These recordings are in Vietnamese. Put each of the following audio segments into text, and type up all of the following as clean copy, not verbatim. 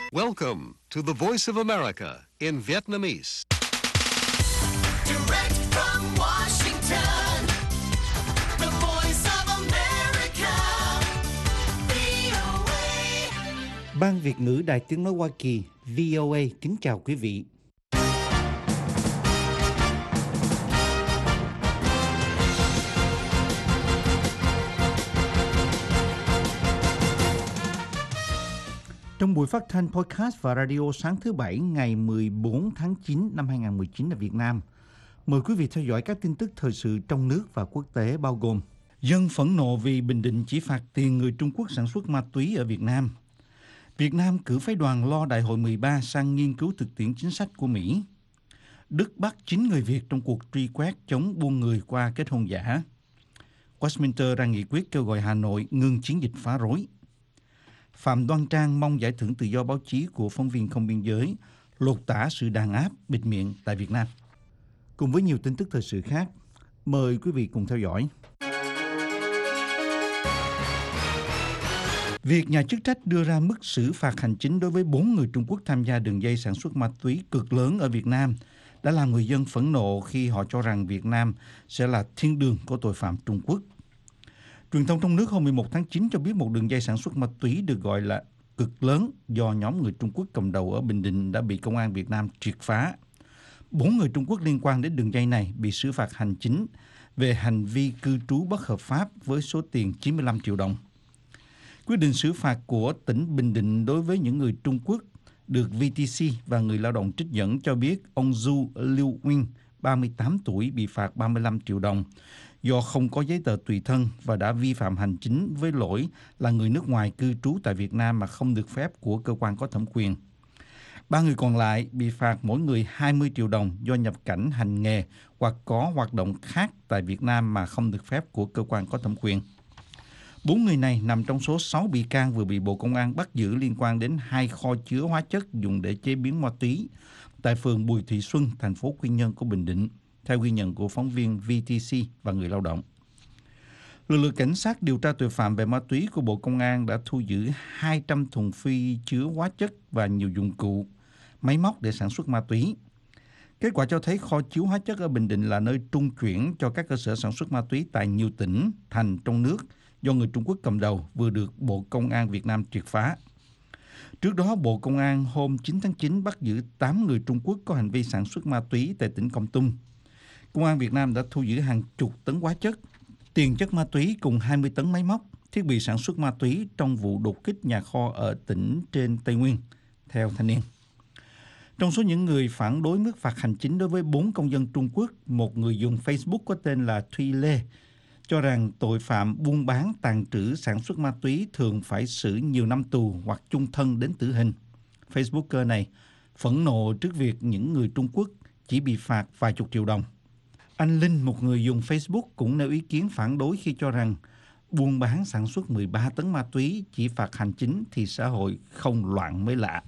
Welcome to the Voice of America in Vietnamese. Direct from Washington, the Voice of America, VOA. Ban Việt ngữ Đài Tiếng nói Hoa Kỳ VOA kính chào quý vị. Trong buổi phát thanh podcast và radio sáng thứ Bảy ngày 14 tháng 9 năm 2019 ở Việt Nam, mời quý vị theo dõi các tin tức thời sự trong nước và quốc tế bao gồm: dân phẫn nộ vì Bình Định chỉ phạt tiền người Trung Quốc sản xuất ma túy ở Việt Nam. Việt Nam cử phái đoàn lo Đại hội 13 sang nghiên cứu thực tiễn chính sách của Mỹ. Đức bắt 9 người Việt trong cuộc truy quét chống buôn người qua kết hôn giả. Westminster ra nghị quyết kêu gọi Hà Nội ngừng chiến dịch phá rối. Phạm Đoan Trang mong giải thưởng tự do báo chí của phóng viên không biên giới, lột tả sự đàn áp, bịt miệng tại Việt Nam. Cùng với nhiều tin tức thời sự khác, mời quý vị cùng theo dõi. Việc nhà chức trách đưa ra mức xử phạt hành chính đối với 4 người Trung Quốc tham gia đường dây sản xuất ma túy cực lớn ở Việt Nam đã làm người dân phẫn nộ khi họ cho rằng Việt Nam sẽ là thiên đường của tội phạm Trung Quốc. Truyền thông trong nước hôm 11 tháng 9 cho biết một đường dây sản xuất ma túy được gọi là cực lớn do nhóm người Trung Quốc cầm đầu ở Bình Định đã bị công an Việt Nam triệt phá. 4 người Trung Quốc liên quan đến đường dây này bị xử phạt hành chính về hành vi cư trú bất hợp pháp với số tiền 95 triệu đồng. Quyết định xử phạt của tỉnh Bình Định đối với những người Trung Quốc được VTC và người lao động trích dẫn cho biết ông Du Liu Wing, 38 tuổi, bị phạt 35 triệu đồng do không có giấy tờ tùy thân và đã vi phạm hành chính với lỗi là người nước ngoài cư trú tại Việt Nam mà không được phép của cơ quan có thẩm quyền. 3 người còn lại bị phạt mỗi người 20 triệu đồng do nhập cảnh hành nghề hoặc có hoạt động khác tại Việt Nam mà không được phép của cơ quan có thẩm quyền. 4 người này nằm trong số 6 bị can vừa bị Bộ Công an bắt giữ liên quan đến 2 kho chứa hóa chất dùng để chế biến ma túy tại phường Bùi Thị Xuân, thành phố Quy Nhơn của Bình Định, theo ghi nhận của phóng viên VTC và người lao động. Lực lượng cảnh sát điều tra tội phạm về ma túy của Bộ Công an đã thu giữ 200 thùng phi chứa hóa chất và nhiều dụng cụ, máy móc để sản xuất ma túy. Kết quả cho thấy kho chứa hóa chất ở Bình Định là nơi trung chuyển cho các cơ sở sản xuất ma túy tại nhiều tỉnh, thành trong nước do người Trung Quốc cầm đầu vừa được Bộ Công an Việt Nam triệt phá. Trước đó, Bộ Công an hôm 9 tháng 9 bắt giữ 8 người Trung Quốc có hành vi sản xuất ma túy tại tỉnh Kon Tum. Công an Việt Nam đã thu giữ hàng chục tấn hóa chất, tiền chất ma túy cùng 20 tấn máy móc, thiết bị sản xuất ma túy trong vụ đột kích nhà kho ở tỉnh trên Tây Nguyên, theo Thanh niên. Trong số những người phản đối mức phạt hành chính đối với 4 công dân Trung Quốc, một người dùng Facebook có tên là Thuy Lê cho rằng tội phạm buôn bán, tàng trữ, sản xuất ma túy thường phải xử nhiều năm tù hoặc chung thân đến tử hình. Facebooker này phẫn nộ trước việc những người Trung Quốc chỉ bị phạt vài chục triệu đồng. Anh Linh, một người dùng Facebook, cũng nêu ý kiến phản đối khi cho rằng buôn bán sản xuất 13 tấn ma túy chỉ phạt hành chính thì xã hội không loạn mới lạ.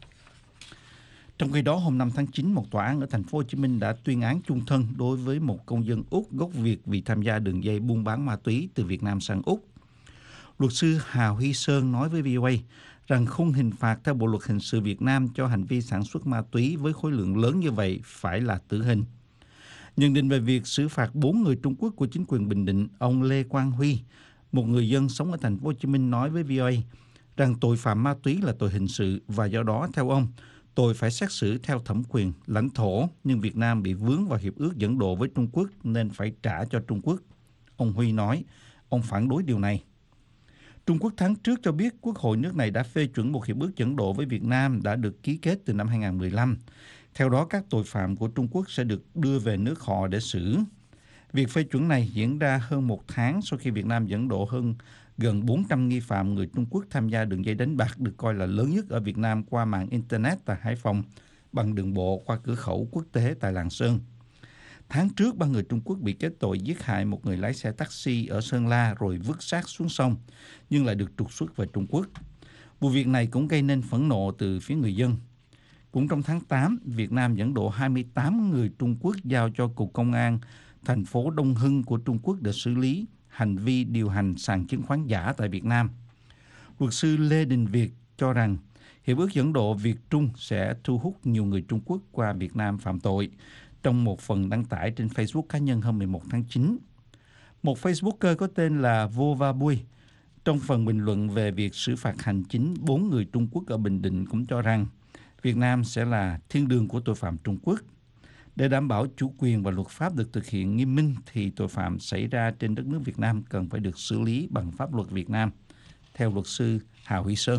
Trong khi đó, hôm 5 tháng 9, một tòa án ở thành phố Hồ Chí Minh đã tuyên án chung thân đối với một công dân Úc gốc Việt vì tham gia đường dây buôn bán ma túy từ Việt Nam sang Úc. Luật sư Hà Huy Sơn nói với VOA rằng khung hình phạt theo Bộ luật hình sự Việt Nam cho hành vi sản xuất ma túy với khối lượng lớn như vậy phải là tử hình. Nhận định về việc xử phạt 4 người Trung Quốc của chính quyền Bình Định, ông Lê Quang Huy, một người dân sống ở thành phố Hồ Chí Minh, nói với VOA rằng tội phạm ma túy là tội hình sự và do đó theo ông, tội phải xét xử theo thẩm quyền, lãnh thổ, nhưng Việt Nam bị vướng vào hiệp ước dẫn độ với Trung Quốc nên phải trả cho Trung Quốc. Ông Huy nói, ông phản đối điều này. Trung Quốc tháng trước cho biết Quốc hội nước này đã phê chuẩn một hiệp ước dẫn độ với Việt Nam đã được ký kết từ năm 2015. Theo đó, các tội phạm của Trung Quốc sẽ được đưa về nước họ để xử. Việc phê chuẩn này diễn ra hơn một tháng sau khi Việt Nam dẫn độ gần 400 nghi phạm người Trung Quốc tham gia đường dây đánh bạc được coi là lớn nhất ở Việt Nam qua mạng Internet tại Hải Phòng bằng đường bộ qua cửa khẩu quốc tế tại Lạng Sơn. Tháng trước, 3 người Trung Quốc bị kết tội giết hại một người lái xe taxi ở Sơn La rồi vứt xác xuống sông, nhưng lại được trục xuất về Trung Quốc. Vụ việc này cũng gây nên phẫn nộ từ phía người dân. Cũng trong tháng 8, Việt Nam dẫn độ 28 người Trung Quốc giao cho Cục Công an thành phố Đông Hưng của Trung Quốc để xử lý hành vi điều hành sàn chứng khoán giả tại Việt Nam. Luật sư Lê Đình Việt cho rằng Hiệp ước dẫn độ Việt-Trung sẽ thu hút nhiều người Trung Quốc qua Việt Nam phạm tội, trong một phần đăng tải trên Facebook cá nhân hôm 11 tháng 9. Một Facebooker có tên là Vô Va Bui, trong phần bình luận về việc xử phạt hành chính 4 người Trung Quốc ở Bình Định cũng cho rằng Việt Nam sẽ là thiên đường của tội phạm Trung Quốc. Để đảm bảo chủ quyền và luật pháp được thực hiện nghiêm minh thì tội phạm xảy ra trên đất nước Việt Nam cần phải được xử lý bằng pháp luật Việt Nam, theo luật sư Hà Huy Sơn.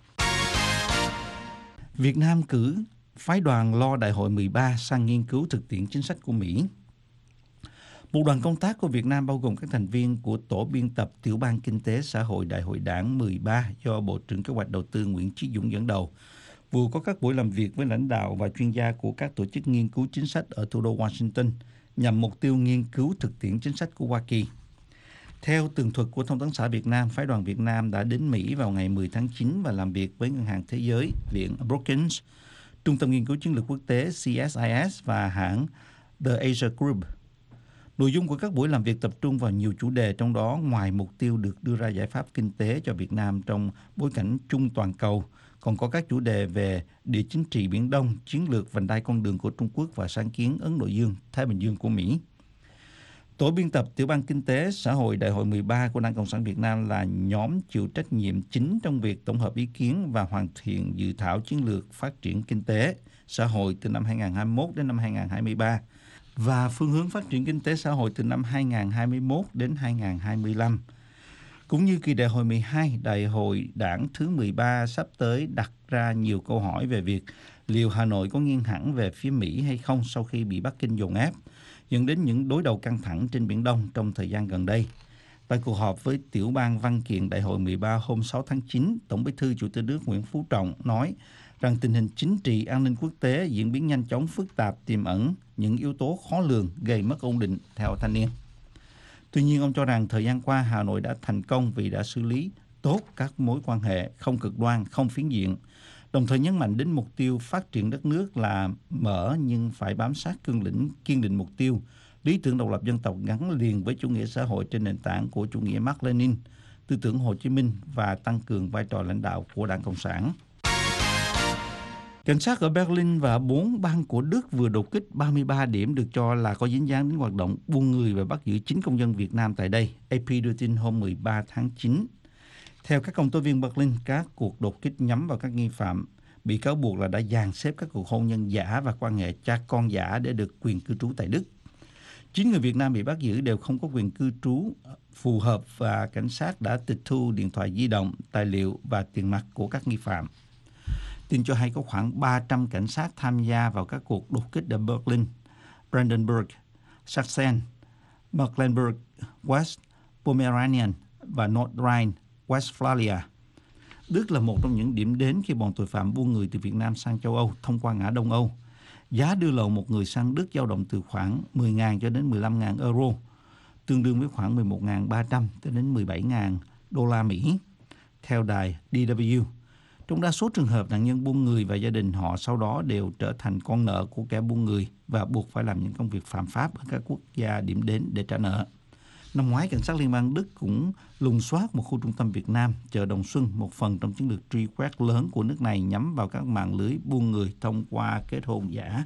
Việt Nam cử phái đoàn lo Đại hội 13 sang nghiên cứu thực tiễn chính sách của Mỹ. Một đoàn công tác của Việt Nam bao gồm các thành viên của Tổ biên tập Tiểu ban Kinh tế Xã hội Đại hội Đảng 13 do Bộ trưởng Kế hoạch Đầu tư Nguyễn Chí Dũng dẫn đầu, vừa có các buổi làm việc với lãnh đạo và chuyên gia của các tổ chức nghiên cứu chính sách ở thủ đô Washington nhằm mục tiêu nghiên cứu thực tiễn chính sách của Hoa Kỳ. Theo tường thuật của Thông tấn xã Việt Nam, phái đoàn Việt Nam đã đến Mỹ vào ngày 10 tháng 9 và làm việc với Ngân hàng Thế giới, Viện Brookings, Trung tâm Nghiên cứu Chiến lược Quốc tế CSIS và hãng The Asia Group. Nội dung của các buổi làm việc tập trung vào nhiều chủ đề, trong đó ngoài mục tiêu được đưa ra giải pháp kinh tế cho Việt Nam trong bối cảnh chung toàn cầu, còn có các chủ đề về địa chính trị Biển Đông, chiến lược vành đai con đường của Trung Quốc và sáng kiến Ấn Độ Dương, Thái Bình Dương của Mỹ. Tổ biên tập Tiểu ban Kinh tế Xã hội Đại hội 13 của Đảng Cộng sản Việt Nam là nhóm chịu trách nhiệm chính trong việc tổng hợp ý kiến và hoàn thiện dự thảo chiến lược phát triển kinh tế, xã hội từ năm 2021 đến năm 2023 và phương hướng phát triển kinh tế xã hội từ năm 2021 đến 2025. Cũng như kỳ đại hội 12, đại hội đảng thứ 13 sắp tới đặt ra nhiều câu hỏi về việc liệu Hà Nội có nghiêng hẳn về phía Mỹ hay không sau khi bị Bắc Kinh dồn ép, dẫn đến những đối đầu căng thẳng trên Biển Đông trong thời gian gần đây. Tại cuộc họp với Tiểu ban Văn kiện Đại hội 13 hôm 6 tháng 9, Tổng Bí thư Chủ tịch nước Nguyễn Phú Trọng nói rằng tình hình chính trị, an ninh quốc tế diễn biến nhanh chóng, phức tạp, tiềm ẩn những yếu tố khó lường gây mất ổn định, theo thanh niên. Tuy nhiên, ông cho rằng thời gian qua Hà Nội đã thành công vì đã xử lý tốt các mối quan hệ không cực đoan, không phiến diện, đồng thời nhấn mạnh đến mục tiêu phát triển đất nước là mở nhưng phải bám sát cương lĩnh, kiên định mục tiêu, lý tưởng độc lập dân tộc gắn liền với chủ nghĩa xã hội trên nền tảng của chủ nghĩa Mác Lênin, tư tưởng Hồ Chí Minh và tăng cường vai trò lãnh đạo của Đảng Cộng sản. Cảnh sát ở Berlin và 4 bang của Đức vừa đột kích 33 điểm được cho là có dính dáng đến hoạt động buôn người và bắt giữ 9 công dân Việt Nam tại đây, AP đưa tin hôm 13 tháng 9. Theo các công tố viên Berlin, các cuộc đột kích nhắm vào các nghi phạm bị cáo buộc là đã dàn xếp các cuộc hôn nhân giả và quan hệ cha con giả để được quyền cư trú tại Đức. 9 người Việt Nam bị bắt giữ đều không có quyền cư trú phù hợp và cảnh sát đã tịch thu điện thoại di động, tài liệu và tiền mặt của các nghi phạm. Tin cho hay có khoảng 300 cảnh sát tham gia vào các cuộc đột kích ở Berlin, Brandenburg, Sachsen, Mecklenburg, West Pomeranian và North Rhine-Westphalia. Đức là một trong những điểm đến khi bọn tội phạm buôn người từ Việt Nam sang châu Âu thông qua ngã Đông Âu. Giá đưa lậu một người sang Đức dao động từ khoảng 10.000 cho đến 15.000 euro, tương đương với khoảng 11.300 cho đến 17.000 đô la Mỹ, theo đài DW. Trong đa số trường hợp, nạn nhân buôn người và gia đình họ sau đó đều trở thành con nợ của kẻ buôn người và buộc phải làm những công việc phạm pháp ở các quốc gia điểm đến để trả nợ. Năm ngoái, cảnh sát liên bang Đức cũng lùng soát một khu trung tâm Việt Nam, chợ Đồng Xuân, một phần trong chiến lược truy quét lớn của nước này nhắm vào các mạng lưới buôn người thông qua kết hôn giả.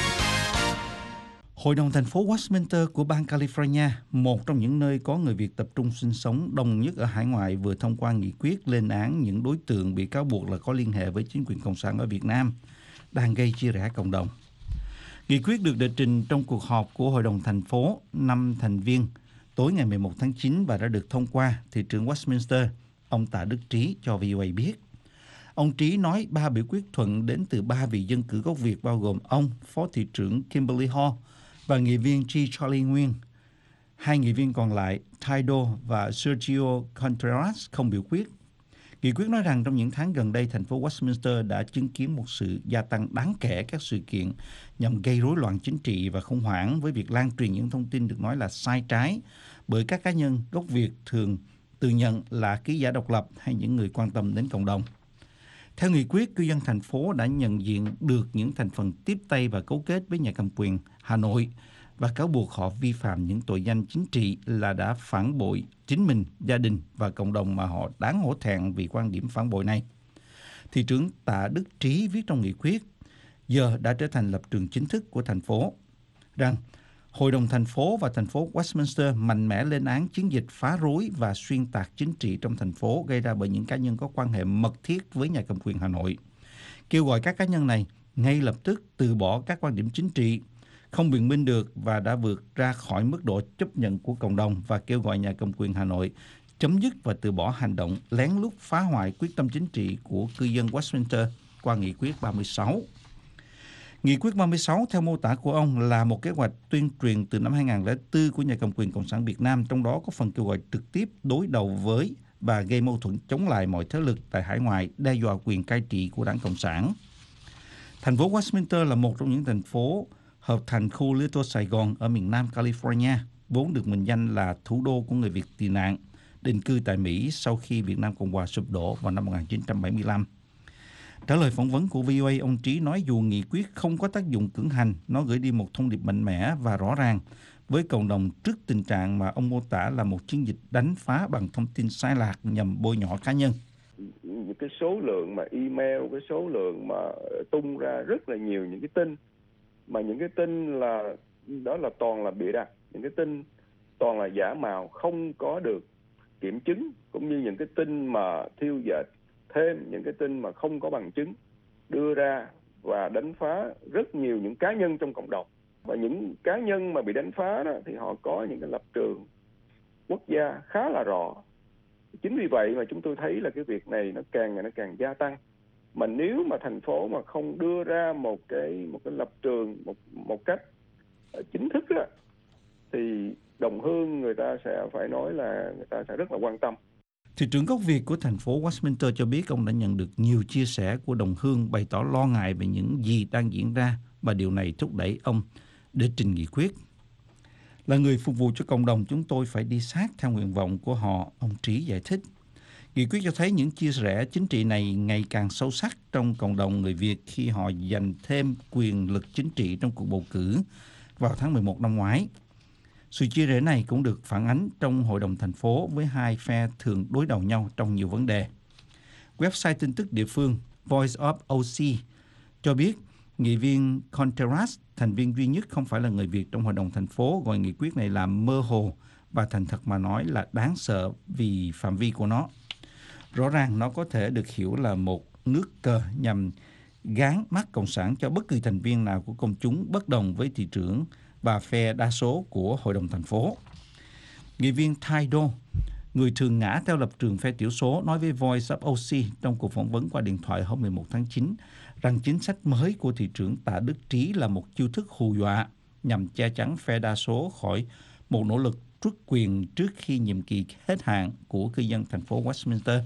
Hội đồng thành phố Westminster của bang California, một trong những nơi có người Việt tập trung sinh sống đông nhất ở hải ngoại, vừa thông qua nghị quyết lên án những đối tượng bị cáo buộc là có liên hệ với chính quyền Cộng sản ở Việt Nam, đang gây chia rẽ cộng đồng. Nghị quyết được đệ trình trong cuộc họp của Hội đồng thành phố 5 thành viên tối ngày 11 tháng 9 và đã được thông qua, thị trưởng Westminster, ông Tạ Đức Trí cho VOA biết. Ông Trí nói 3 biểu quyết thuận đến từ 3 vị dân cử gốc Việt bao gồm ông, Phó thị trưởng Kimberly Hall và nghị viên G. Charlie Nguyên. 2 nghị viên còn lại, Taido và Sergio Contreras, không biểu quyết. Nghị quyết nói rằng trong những tháng gần đây, thành phố Westminster đã chứng kiến một sự gia tăng đáng kể các sự kiện nhằm gây rối loạn chính trị và khủng hoảng với việc lan truyền những thông tin được nói là sai trái bởi các cá nhân gốc Việt thường tự nhận là ký giả độc lập hay những người quan tâm đến cộng đồng. Theo nghị quyết, cư dân thành phố đã nhận diện được những thành phần tiếp tay và cấu kết với nhà cầm quyền Hà Nội và cáo buộc họ vi phạm những tội danh chính trị là đã phản bội chính mình, gia đình và cộng đồng mà họ đáng hổ thẹn vì quan điểm phản bội này. Thị trưởng Tạ Đức Trí viết trong nghị quyết, giờ đã trở thành lập trường chính thức của thành phố, rằng Hội đồng thành phố và thành phố Westminster mạnh mẽ lên án chiến dịch phá rối và xuyên tạc chính trị trong thành phố gây ra bởi những cá nhân có quan hệ mật thiết với nhà cầm quyền Hà Nội. Kêu gọi các cá nhân này ngay lập tức từ bỏ các quan điểm chính trị, không biện minh được và đã vượt ra khỏi mức độ chấp nhận của cộng đồng, và kêu gọi nhà cầm quyền Hà Nội chấm dứt và từ bỏ hành động lén lút phá hoại quyết tâm chính trị của cư dân Westminster qua nghị quyết 36. Nghị quyết 36 theo mô tả của ông là một kế hoạch tuyên truyền từ năm 2004 của nhà cầm quyền Cộng sản Việt Nam, trong đó có phần kêu gọi trực tiếp đối đầu với và gây mâu thuẫn chống lại mọi thế lực tại hải ngoại đe dọa quyền cai trị của Đảng Cộng sản. Thành phố Westminster là một trong những thành phố hợp thành khu Little Sài Gòn ở miền Nam California, vốn được mệnh danh là thủ đô của người Việt tị nạn định cư tại Mỹ sau khi Việt Nam Cộng hòa sụp đổ vào năm 1975. Trả lời phỏng vấn của VOA, ông Trí nói dù nghị quyết không có tác dụng cưỡng hành, nó gửi đi một thông điệp mạnh mẽ và rõ ràng với cộng đồng trước tình trạng mà ông mô tả là một chiến dịch đánh phá bằng thông tin sai lạc nhằm bôi nhọ cá nhân. Cái số lượng mà email, cái số lượng mà tung ra rất là nhiều những cái tin, mà những cái tin là đó là toàn là bịa đặt, những cái tin toàn là giả mạo, không có được kiểm chứng, cũng như những cái tin mà thiêu dệt thêm, những cái tin mà không có bằng chứng đưa ra và đánh phá rất nhiều những cá nhân trong cộng đồng. Và những cá nhân mà bị đánh phá đó thì họ có những cái lập trường quốc gia khá là rõ. Chính vì vậy mà chúng tôi thấy là cái việc này nó càng ngày nó càng gia tăng. Mà nếu mà thành phố mà không đưa ra một cái lập trường một cách chính thức đó, thì đồng hương người ta sẽ phải nói là người ta sẽ rất là quan tâm. Thị trưởng gốc Việt của thành phố Westminster cho biết ông đã nhận được nhiều chia sẻ của đồng hương bày tỏ lo ngại về những gì đang diễn ra, và điều này thúc đẩy ông để trình nghị quyết. Là người phục vụ cho cộng đồng, chúng tôi phải đi sát theo nguyện vọng của họ, ông Trí giải thích. Nghị quyết cho thấy những chia rẽ chính trị này ngày càng sâu sắc trong cộng đồng người Việt khi họ giành thêm quyền lực chính trị trong cuộc bầu cử vào tháng 11 năm ngoái. Sự chia rẽ này cũng được phản ánh trong Hội đồng thành phố với hai phe thường đối đầu nhau trong nhiều vấn đề. Website tin tức địa phương Voice of OC cho biết nghị viên Contreras, thành viên duy nhất không phải là người Việt trong Hội đồng thành phố, gọi nghị quyết này là mơ hồ và thành thật mà nói là đáng sợ vì phạm vi của nó. Rõ ràng nó có thể được hiểu là một nước cờ nhằm gán mắt cộng sản cho bất kỳ thành viên nào của công chúng bất đồng với thị trưởng và phe đa số của Hội đồng thành phố. Nghị viên Ty Do, người thường ngã theo lập trường phe thiểu số, nói với Voice of OC trong cuộc phỏng vấn qua điện thoại hôm 11 tháng 9 rằng chính sách mới của thị trưởng Tạ Đức Trí là một chiêu thức hù dọa nhằm che chắn phe đa số khỏi một nỗ lực truất quyền trước khi nhiệm kỳ hết hạn của cư dân thành phố Westminster.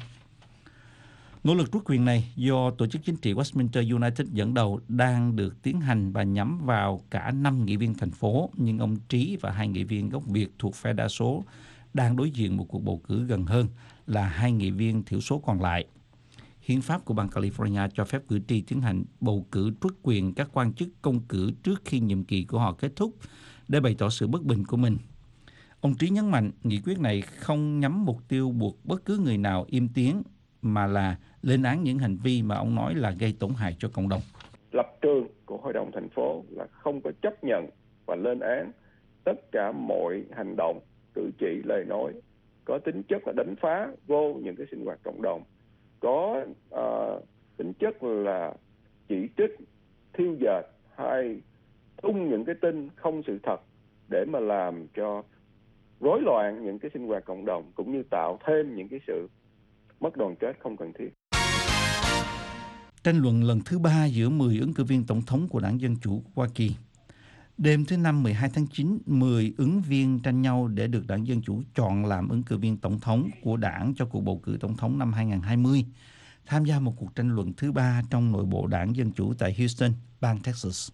Nỗ lực truất quyền này do tổ chức chính trị Westminster United dẫn đầu đang được tiến hành và nhắm vào cả 5 nghị viên thành phố, nhưng ông Trí và 2 nghị viên gốc Việt thuộc phe đa số đang đối diện một cuộc bầu cử gần hơn là 2 nghị viên thiểu số còn lại. Hiến pháp của bang California cho phép cử tri tiến hành bầu cử truất quyền các quan chức công cử trước khi nhiệm kỳ của họ kết thúc để bày tỏ sự bất bình của mình. Ông Trí nhấn mạnh nghị quyết này không nhắm mục tiêu buộc bất cứ người nào im tiếng, mà là lên án những hành vi mà ông nói là gây tổn hại cho cộng đồng. Lập trường của Hội đồng thành phố là không có chấp nhận và lên án tất cả mọi hành động, cử chỉ, lời nói có tính chất là đánh phá vô những cái sinh hoạt cộng đồng, có tính chất là chỉ trích, thiêu dệt hay tung những cái tin không sự thật để mà làm cho rối loạn những cái sinh hoạt cộng đồng, cũng như tạo thêm những cái sự mất đoàn kết không cần thiết. Tranh luận lần thứ 3 giữa 10 ứng cử viên tổng thống của Đảng Dân Chủ Hoa Kỳ. Đêm thứ Năm 12 tháng 9, 10 ứng viên tranh nhau để được Đảng Dân Chủ chọn làm ứng cử viên tổng thống của đảng cho cuộc bầu cử tổng thống năm 2020, tham gia một cuộc tranh luận thứ 3 trong nội bộ Đảng Dân Chủ tại Houston, bang Texas.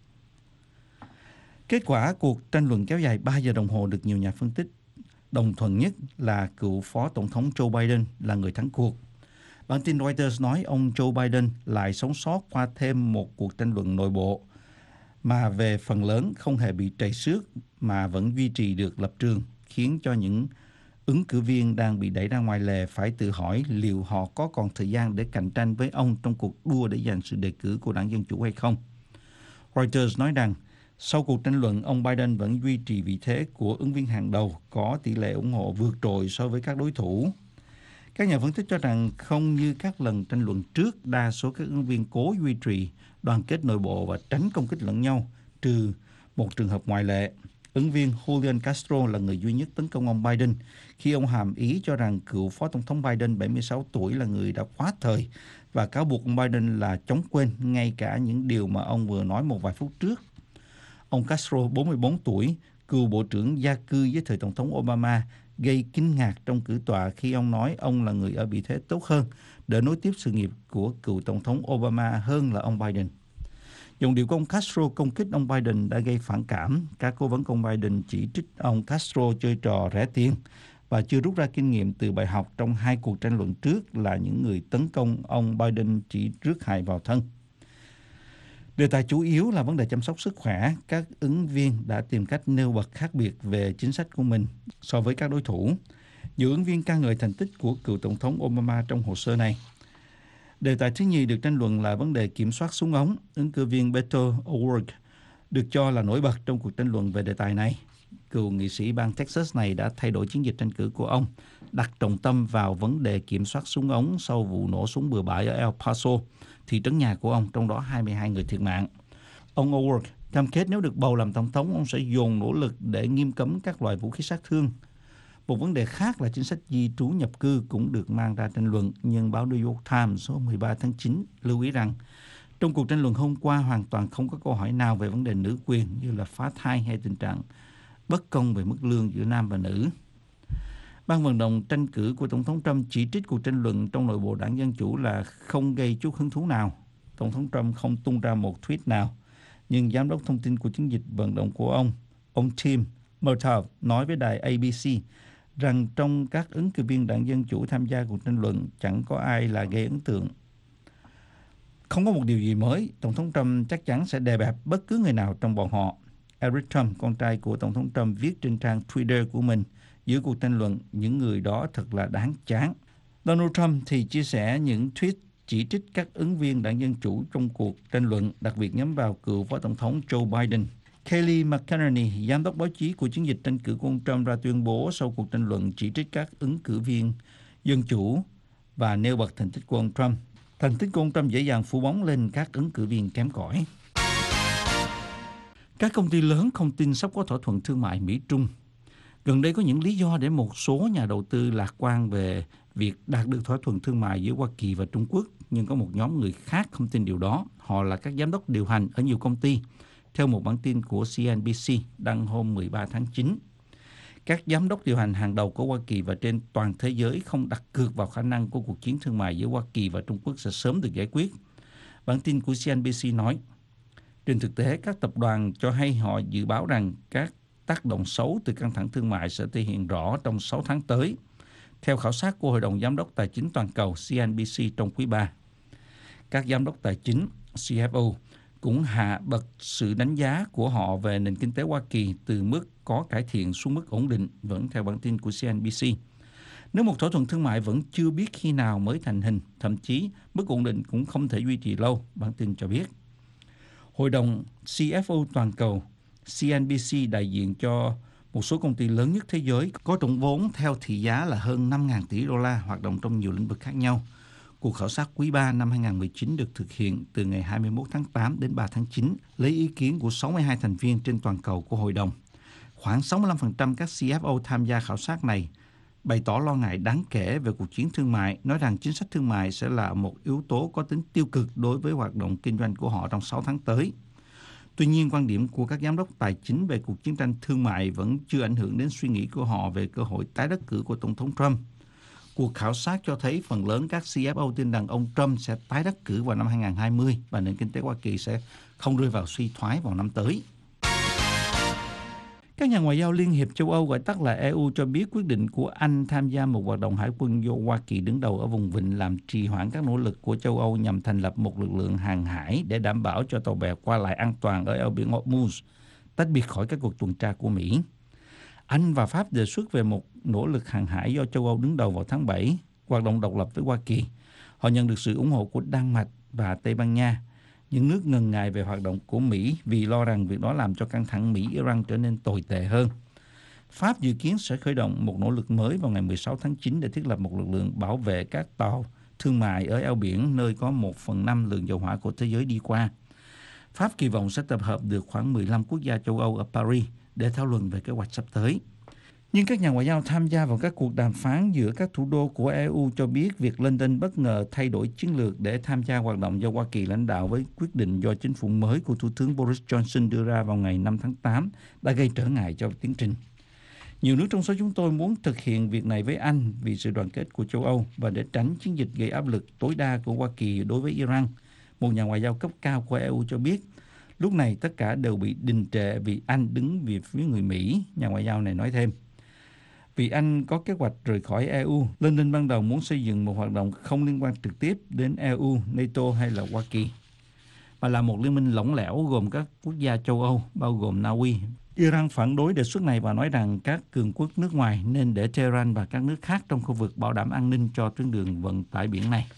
Kết quả cuộc tranh luận kéo dài 3 giờ đồng hồ được nhiều nhà phân tích đồng thuận nhất là cựu Phó Tổng thống Joe Biden là người thắng cuộc. Bản tin Reuters nói ông Joe Biden lại sống sót qua thêm một cuộc tranh luận nội bộ mà về phần lớn không hề bị trầy xước mà vẫn duy trì được lập trường, khiến cho những Ứng cử viên đang bị đẩy ra ngoài lề phải tự hỏi liệu họ có còn thời gian để cạnh tranh với ông trong cuộc đua để giành sự đề cử của đảng Dân Chủ hay không. Reuters nói rằng, sau cuộc tranh luận, ông Biden vẫn duy trì vị thế của ứng viên hàng đầu, có tỷ lệ ủng hộ vượt trội so với các đối thủ. Các nhà phân tích cho rằng không như các lần tranh luận trước, đa số các ứng viên cố duy trì đoàn kết nội bộ và tránh công kích lẫn nhau, trừ một trường hợp ngoại lệ. Ứng viên Julian Castro là người duy nhất tấn công ông Biden khi ông hàm ý cho rằng cựu Phó Tổng thống Biden 76 tuổi là người đã quá thời và cáo buộc ông Biden là chống quên ngay cả những điều mà ông vừa nói một vài phút trước. Ông Castro, 44 tuổi, cựu Bộ trưởng Gia cư dưới thời Tổng thống Obama, gây kinh ngạc trong cử tọa khi ông nói ông là người ở vị thế tốt hơn để nối tiếp sự nghiệp của cựu Tổng thống Obama hơn là ông Biden. Dòng điệu của ông Castro công kích ông Biden đã gây phản cảm. Các cố vấn của ông Biden chỉ trích ông Castro chơi trò rẻ tiền và chưa rút ra kinh nghiệm từ bài học trong hai cuộc tranh luận trước là những người tấn công ông Biden chỉ rước hại vào thân. Đề tài chủ yếu là vấn đề chăm sóc sức khỏe. Các ứng viên đã tìm cách nêu bật khác biệt về chính sách của mình so với các đối thủ. Nhiều ứng viên ca ngợi thành tích của cựu Tổng thống Obama trong hồ sơ này. Đề tài thứ nhì được tranh luận là vấn đề kiểm soát súng ống. Ứng cử viên Beto O'Rourke được cho là nổi bật trong cuộc tranh luận về đề tài này. Cựu nghị sĩ bang Texas này đã thay đổi chiến dịch tranh cử của ông, đặt trọng tâm vào vấn đề kiểm soát súng ống sau vụ nổ súng bừa bãi ở El Paso, thị trấn nhà của ông, trong đó 22 người thiệt mạng. Ông O'Rourke cam kết nếu được bầu làm tổng thống, ông sẽ dồn nỗ lực để nghiêm cấm các loại vũ khí sát thương. Một vấn đề khác là chính sách di trú nhập cư cũng được mang ra tranh luận, nhưng báo New York Times hôm 13 tháng 9 lưu ý rằng trong cuộc tranh luận hôm qua hoàn toàn không có câu hỏi nào về vấn đề nữ quyền như là phá thai hay tình trạng bất công về mức lương giữa nam và nữ. Ban vận động tranh cử của Tổng thống Trump chỉ trích cuộc tranh luận trong nội bộ đảng Dân Chủ là không gây chút hứng thú nào. Tổng thống Trump không tung ra một tweet nào, nhưng giám đốc thông tin của chiến dịch vận động của ông Tim Murtaugh nói với đài ABC rằng trong các ứng cử viên đảng Dân Chủ tham gia cuộc tranh luận chẳng có ai là gây ấn tượng. Không có một điều gì mới, Tổng thống Trump chắc chắn sẽ đè bẹp bất cứ người nào trong bọn họ. Eric Trump, con trai của Tổng thống Trump, viết trên trang Twitter của mình giữa cuộc tranh luận, những người đó thật là đáng chán. Donald Trump thì chia sẻ những tweet chỉ trích các ứng viên đảng Dân Chủ trong cuộc tranh luận, đặc biệt nhắm vào cựu Phó Tổng thống Joe Biden. Kayleigh McEnany, giám đốc báo chí của chiến dịch tranh cử của ông Trump, ra tuyên bố sau cuộc tranh luận chỉ trích các ứng cử viên Dân Chủ và nêu bật thành tích của ông Trump. Thành tích của ông Trump dễ dàng phủ bóng lên các ứng cử viên kém cỏi. Các công ty lớn không tin sắp có thỏa thuận thương mại Mỹ-Trung. Gần đây có những lý do để một số nhà đầu tư lạc quan về việc đạt được thỏa thuận thương mại giữa Hoa Kỳ và Trung Quốc, nhưng có một nhóm người khác không tin điều đó. Họ là các giám đốc điều hành ở nhiều công ty, theo một bản tin của CNBC đăng hôm 13 tháng 9. Các giám đốc điều hành hàng đầu của Hoa Kỳ và trên toàn thế giới không đặt cược vào khả năng của cuộc chiến thương mại giữa Hoa Kỳ và Trung Quốc sẽ sớm được giải quyết. Bản tin của CNBC nói, trên thực tế, các tập đoàn cho hay họ dự báo rằng các tác động xấu từ căng thẳng thương mại sẽ thể hiện rõ trong 6 tháng tới, theo khảo sát của Hội đồng Giám đốc Tài chính Toàn cầu CNBC trong quý 3. Các giám đốc tài chính CFO cũng hạ bậc sự đánh giá của họ về nền kinh tế Hoa Kỳ từ mức có cải thiện xuống mức ổn định, vẫn theo bản tin của CNBC. Nếu một thỏa thuận thương mại vẫn chưa biết khi nào mới thành hình, thậm chí mức ổn định cũng không thể duy trì lâu, bản tin cho biết. Hội đồng CFO Toàn cầu CNBC đại diện cho một số công ty lớn nhất thế giới có tổng vốn theo thị giá là hơn 5.000 tỷ đô la, hoạt động trong nhiều lĩnh vực khác nhau. Cuộc khảo sát quý 3 năm 2019 được thực hiện từ ngày 21 tháng 8 đến 3 tháng 9, lấy ý kiến của 62 thành viên trên toàn cầu của hội đồng. Khoảng 65% các CFO tham gia khảo sát này bày tỏ lo ngại đáng kể về cuộc chiến thương mại, nói rằng chính sách thương mại sẽ là một yếu tố có tính tiêu cực đối với hoạt động kinh doanh của họ trong 6 tháng tới. Tuy nhiên, quan điểm của các giám đốc tài chính về cuộc chiến tranh thương mại vẫn chưa ảnh hưởng đến suy nghĩ của họ về cơ hội tái đắc cử của Tổng thống Trump. Cuộc khảo sát cho thấy phần lớn các CFO tin rằng ông Trump sẽ tái đắc cử vào năm 2020 và nền kinh tế Hoa Kỳ sẽ không rơi vào suy thoái vào năm tới. Các nhà ngoại giao Liên hiệp châu Âu, gọi tắt là EU, cho biết quyết định của Anh tham gia một hoạt động hải quân do Hoa Kỳ đứng đầu ở vùng vịnh làm trì hoãn các nỗ lực của châu Âu nhằm thành lập một lực lượng hàng hải để đảm bảo cho tàu bè qua lại an toàn ở eo biển Hormuz, tách biệt khỏi các cuộc tuần tra của Mỹ. Anh và Pháp đề xuất về một nỗ lực hàng hải do châu Âu đứng đầu vào tháng 7, hoạt động độc lập với Hoa Kỳ. Họ nhận được sự ủng hộ của Đan Mạch và Tây Ban Nha. Những nước ngần ngại về hoạt động của Mỹ vì lo rằng việc đó làm cho căng thẳng Mỹ-Iran trở nên tồi tệ hơn. Pháp dự kiến sẽ khởi động một nỗ lực mới vào ngày 16 tháng 9 để thiết lập một lực lượng bảo vệ các tàu thương mại ở eo biển nơi có 1/5 lượng dầu hỏa của thế giới đi qua. Pháp kỳ vọng sẽ tập hợp được khoảng 15 quốc gia châu Âu ở Paris để thảo luận về kế hoạch sắp tới. Nhưng các nhà ngoại giao tham gia vào các cuộc đàm phán giữa các thủ đô của EU cho biết việc London bất ngờ thay đổi chiến lược để tham gia hoạt động do Hoa Kỳ lãnh đạo với quyết định do chính phủ mới của Thủ tướng Boris Johnson đưa ra vào ngày 5 tháng 8 đã gây trở ngại cho tiến trình. Nhiều nước trong số chúng tôi muốn thực hiện việc này với Anh vì sự đoàn kết của châu Âu và để tránh chiến dịch gây áp lực tối đa của Hoa Kỳ đối với Iran. Một nhà ngoại giao cấp cao của EU cho biết, lúc này tất cả đều bị đình trệ vì Anh đứng về phía người Mỹ, nhà ngoại giao này nói thêm. Vì Anh có kế hoạch rời khỏi EU, London ban đầu muốn xây dựng một hoạt động không liên quan trực tiếp đến EU, NATO hay là Hoa Kỳ, mà là một liên minh lỏng lẻo gồm các quốc gia châu Âu, bao gồm Na Uy. Iran phản đối đề xuất này và nói rằng các cường quốc nước ngoài nên để Tehran và các nước khác trong khu vực bảo đảm an ninh cho tuyến đường vận tải biển này.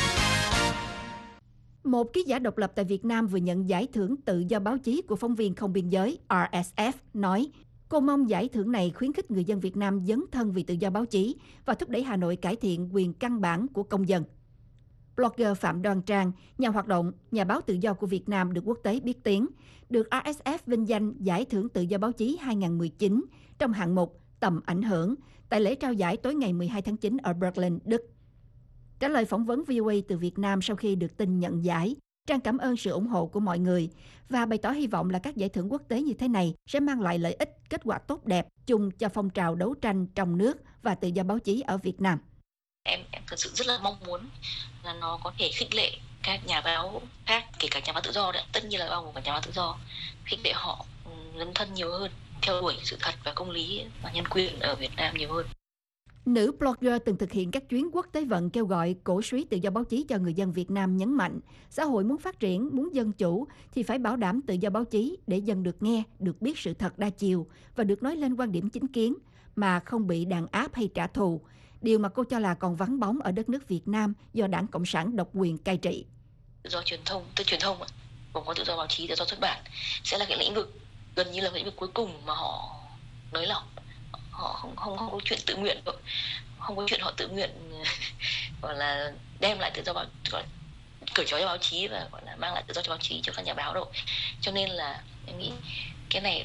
Một ký giả độc lập tại Việt Nam vừa nhận giải thưởng tự do báo chí của phóng viên không biên giới RSF nói, cô mong giải thưởng này khuyến khích người dân Việt Nam dấn thân vì tự do báo chí và thúc đẩy Hà Nội cải thiện quyền căn bản của công dân. Blogger Phạm Đoan Trang, nhà hoạt động, nhà báo tự do của Việt Nam được quốc tế biết tiếng, được RSF vinh danh Giải thưởng Tự do báo chí 2019 trong hạng mục Tầm ảnh hưởng tại lễ trao giải tối ngày 12 tháng 9 ở Berlin, Đức. Trả lời phỏng vấn VOA từ Việt Nam sau khi được tin nhận giải, Trang cảm ơn sự ủng hộ của mọi người và bày tỏ hy vọng là các giải thưởng quốc tế như thế này sẽ mang lại lợi ích, kết quả tốt đẹp chung cho phong trào đấu tranh trong nước và tự do báo chí ở Việt Nam. Em thật sự rất là mong muốn là nó có thể khích lệ các nhà báo khác, kể cả nhà báo tự do đấy, tất nhiên là bao gồm cả nhà báo tự do, khích lệ họ dấn thân nhiều hơn, theo đuổi sự thật và công lý và nhân quyền ở Việt Nam nhiều hơn. Nữ blogger từng thực hiện các chuyến quốc tế vận kêu gọi cổ suý tự do báo chí cho người dân Việt Nam nhấn mạnh, xã hội muốn phát triển, muốn dân chủ thì phải bảo đảm tự do báo chí để dân được nghe, được biết sự thật đa chiều và được nói lên quan điểm chính kiến mà không bị đàn áp hay trả thù. Điều mà cô cho là còn vắng bóng ở đất nước Việt Nam do Đảng Cộng sản độc quyền cai trị. Tự do truyền thông, gồm có tự do báo chí, tự do xuất bản sẽ là cái lĩnh vực gần như là lĩnh vực cuối cùng mà họ nới lỏng. Họ không có chuyện tự nguyện, không có chuyện họ tự nguyện gọi là đem lại tự do báo, cởi trói cho báo chí và gọi là mang lại tự do cho báo chí cho các nhà báo đâu. Cho nên là em nghĩ cái này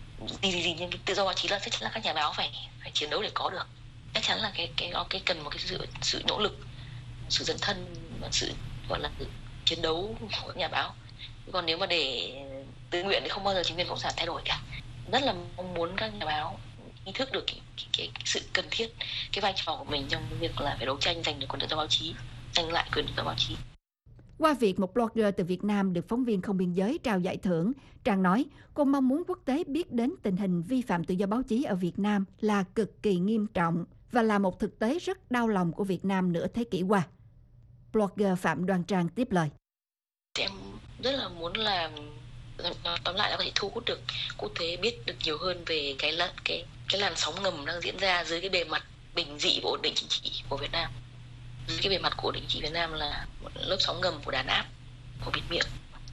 gì nhưng tự do báo chí là chắc chắn là các nhà báo phải chiến đấu để có được. Chắc chắn là cái cần một cái sự nỗ lực, sự dấn thân và sự gọi là chiến đấu của các nhà báo. Còn nếu mà để tự nguyện thì không bao giờ chính quyền cộng sản thay đổi cả. Rất là mong muốn các nhà báo ý thức được cái sự cần thiết, cái vai trò của mình trong việc là phải đấu tranh giành được quyền tự do báo chí, giành lại quyền tự do báo chí. Qua việc một blogger từ Việt Nam được phóng viên không biên giới trao giải thưởng, Trang nói cô mong muốn quốc tế biết đến tình hình vi phạm tự do báo chí ở Việt Nam là cực kỳ nghiêm trọng và là một thực tế rất đau lòng của Việt Nam nửa thế kỷ qua. Blogger Phạm Đoan Trang tiếp lời. Em rất là muốn là tóm lại là có thể thu hút được quốc tế biết được nhiều hơn về cái làn sóng ngầm đang diễn ra dưới cái bề mặt bình dị và ổn định chính trị của Việt Nam. Dưới cái bề mặt của ổn định chính trị Việt Nam là một lớp sóng ngầm của đàn áp, của bịt miệng.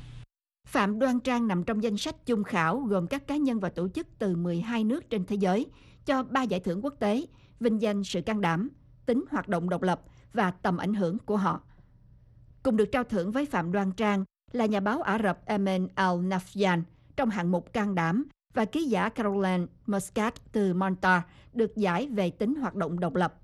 Phạm Đoan Trang nằm trong danh sách chung khảo gồm các cá nhân và tổ chức từ 12 nước trên thế giới cho 3 giải thưởng quốc tế, vinh danh sự can đảm, tính hoạt động độc lập và tầm ảnh hưởng của họ. Cùng được trao thưởng với Phạm Đoan Trang là nhà báo Ả Rập Emen Al-Nafyan trong hạng mục can đảm và ký giả Caroline Muscat từ Montar được giải về tính hoạt động độc lập.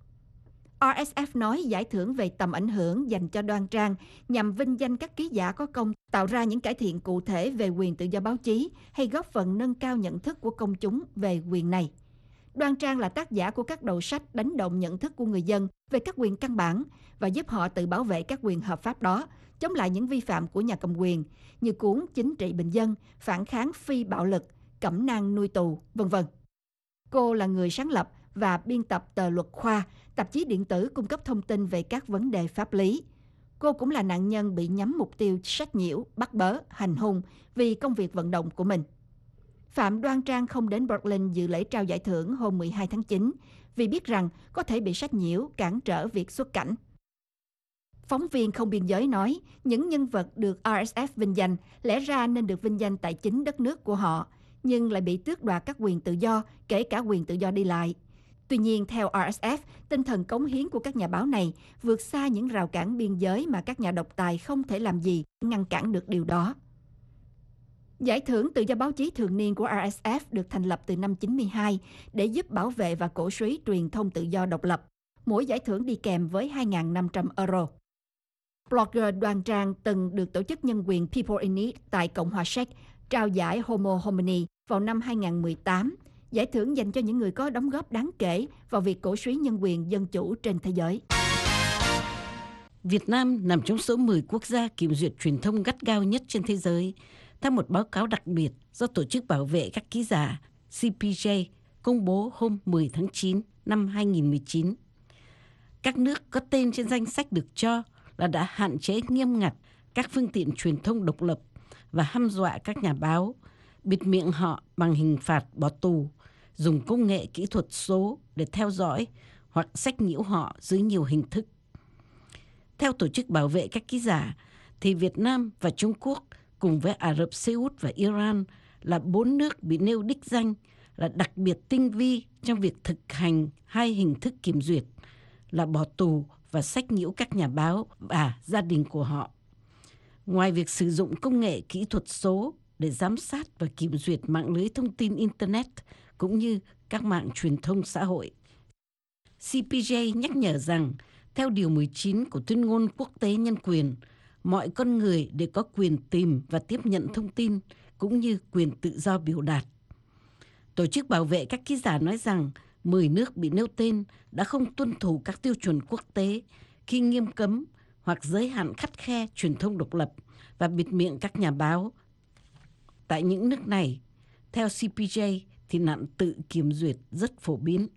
RSF nói giải thưởng về tầm ảnh hưởng dành cho Đoan Trang nhằm vinh danh các ký giả có công tạo ra những cải thiện cụ thể về quyền tự do báo chí hay góp phần nâng cao nhận thức của công chúng về quyền này. Đoan Trang là tác giả của các đầu sách đánh động nhận thức của người dân về các quyền căn bản và giúp họ tự bảo vệ các quyền hợp pháp đó, chống lại những vi phạm của nhà cầm quyền như cuốn Chính trị bình dân, Phản kháng phi bạo lực, Cẩm nang nuôi tù, v.v. Cô là người sáng lập và biên tập tờ Luật Khoa, tạp chí điện tử cung cấp thông tin về các vấn đề pháp lý. Cô cũng là nạn nhân bị nhắm mục tiêu sách nhiễu, bắt bớ, hành hung vì công việc vận động của mình. Phạm Đoan Trang không đến Berlin dự lễ trao giải thưởng hôm 12 tháng 9 vì biết rằng có thể bị sách nhiễu cản trở việc xuất cảnh. Phóng viên Không Biên Giới nói, những nhân vật được RSF vinh danh lẽ ra nên được vinh danh tại chính đất nước của họ, nhưng lại bị tước đoạt các quyền tự do, kể cả quyền tự do đi lại. Tuy nhiên, theo RSF, tinh thần cống hiến của các nhà báo này vượt xa những rào cản biên giới mà các nhà độc tài không thể làm gì ngăn cản được điều đó. Giải thưởng tự do báo chí thường niên của RSF được thành lập từ năm 92 để giúp bảo vệ và cổ suý truyền thông tự do độc lập. Mỗi giải thưởng đi kèm với 2.500 euro. Blogger Đoan Trang từng được Tổ chức Nhân quyền People in Need tại Cộng hòa Séc trao giải Homo Homini vào năm 2018, giải thưởng dành cho những người có đóng góp đáng kể vào việc cổ suý nhân quyền dân chủ trên thế giới. Việt Nam nằm trong số 10 quốc gia kiểm duyệt truyền thông gắt gao nhất trên thế giới, theo một báo cáo đặc biệt do Tổ chức Bảo vệ các ký giả CPJ công bố hôm 10 tháng 9 năm 2019. Các nước có tên trên danh sách được cho là đã hạn chế nghiêm ngặt các phương tiện truyền thông độc lập và hăm dọa các nhà báo, bịt miệng họ bằng hình phạt bỏ tù, dùng công nghệ kỹ thuật số để theo dõi hoặc sách nhiễu họ dưới nhiều hình thức. Theo Tổ chức Bảo vệ các ký giả, thì Việt Nam và Trung Quốc cùng với Ả Rập Xê Út và Iran là 4 nước bị nêu đích danh là đặc biệt tinh vi trong việc thực hành hai hình thức kiểm duyệt là bỏ tù và sách nhiễu các nhà báo và gia đình của họ. Ngoài việc sử dụng công nghệ kỹ thuật số để giám sát và kiểm duyệt mạng lưới thông tin Internet cũng như các mạng truyền thông xã hội, CPJ nhắc nhở rằng theo Điều 19 của Tuyên ngôn Quốc tế Nhân quyền, mọi con người đều có quyền tìm và tiếp nhận thông tin cũng như quyền tự do biểu đạt. Tổ chức Bảo vệ các ký giả nói rằng 10 nước bị nêu tên đã không tuân thủ các tiêu chuẩn quốc tế khi nghiêm cấm hoặc giới hạn khắt khe truyền thông độc lập và bịt miệng các nhà báo. Tại những nước này, theo CPJ thì nạn tự kiểm duyệt rất phổ biến.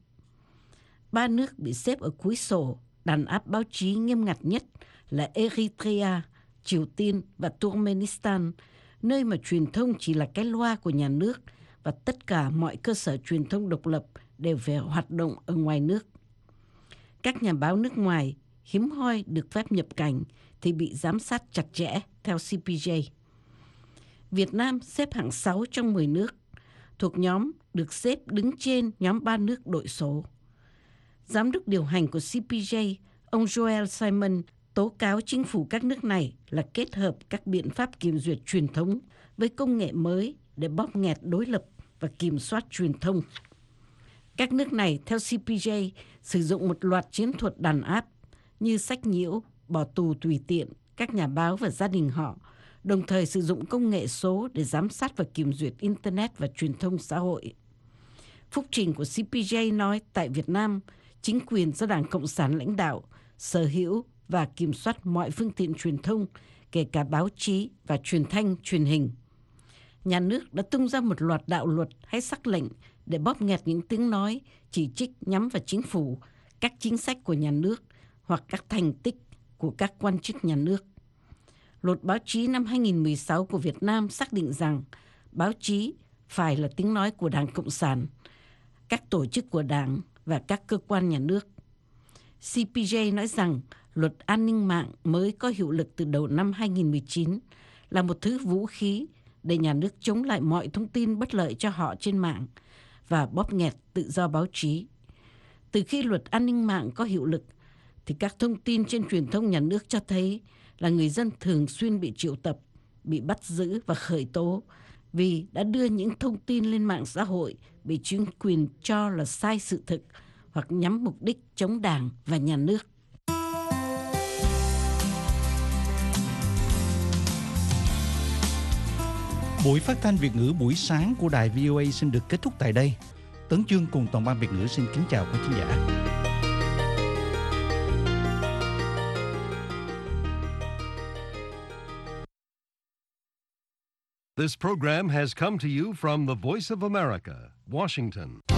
3 nước bị xếp ở cuối sổ đàn áp báo chí nghiêm ngặt nhất là Eritrea, Triều Tiên và Turkmenistan, nơi mà truyền thông chỉ là cái loa của nhà nước và tất cả mọi cơ sở truyền thông độc lập đều phải hoạt động ở ngoài nước. Các nhà báo nước ngoài hiếm hoi được phép nhập cảnh thì bị giám sát chặt chẽ theo CPJ. Việt Nam xếp hạng 6 trong 10 nước, thuộc nhóm được xếp đứng trên nhóm 3 nước đội số. Giám đốc điều hành của CPJ, ông Joel Simon, tố cáo chính phủ các nước này là kết hợp các biện pháp kiểm duyệt truyền thống với công nghệ mới để bóp nghẹt đối lập và kiểm soát truyền thông. Các nước này, theo CPJ, sử dụng một loạt chiến thuật đàn áp như sách nhiễu, bỏ tù tùy tiện các nhà báo và gia đình họ, đồng thời sử dụng công nghệ số để giám sát và kiểm duyệt Internet và truyền thông xã hội. Phúc trình của CPJ nói tại Việt Nam, chính quyền do Đảng Cộng sản lãnh đạo, sở hữu và kiểm soát mọi phương tiện truyền thông, kể cả báo chí và truyền thanh, truyền hình. Nhà nước đã tung ra một loạt đạo luật hay sắc lệnh để bóp nghẹt những tiếng nói, chỉ trích nhắm vào chính phủ, các chính sách của nhà nước hoặc các thành tích của các quan chức nhà nước. Luật báo chí năm 2016 của Việt Nam xác định rằng báo chí phải là tiếng nói của Đảng Cộng sản, các tổ chức của Đảng và các cơ quan nhà nước. CPJ nói rằng luật an ninh mạng mới có hiệu lực từ đầu năm 2019 là một thứ vũ khí để nhà nước chống lại mọi thông tin bất lợi cho họ trên mạng và bóp nghẹt tự do báo chí. Từ khi luật an ninh mạng có hiệu lực, thì các thông tin trên truyền thông nhà nước cho thấy là người dân thường xuyên bị triệu tập, bị bắt giữ và khởi tố vì đã đưa những thông tin lên mạng xã hội bị chính quyền cho là sai sự thực hoặc nhắm mục đích chống Đảng và nhà nước. Buổi phát thanh Việt ngữ buổi sáng của đài VOA xin được kết thúc tại đây. Tấn Chương cùng toàn ban Việt ngữ xin kính chào các khán giả. This program has come to you from the Voice of America, Washington.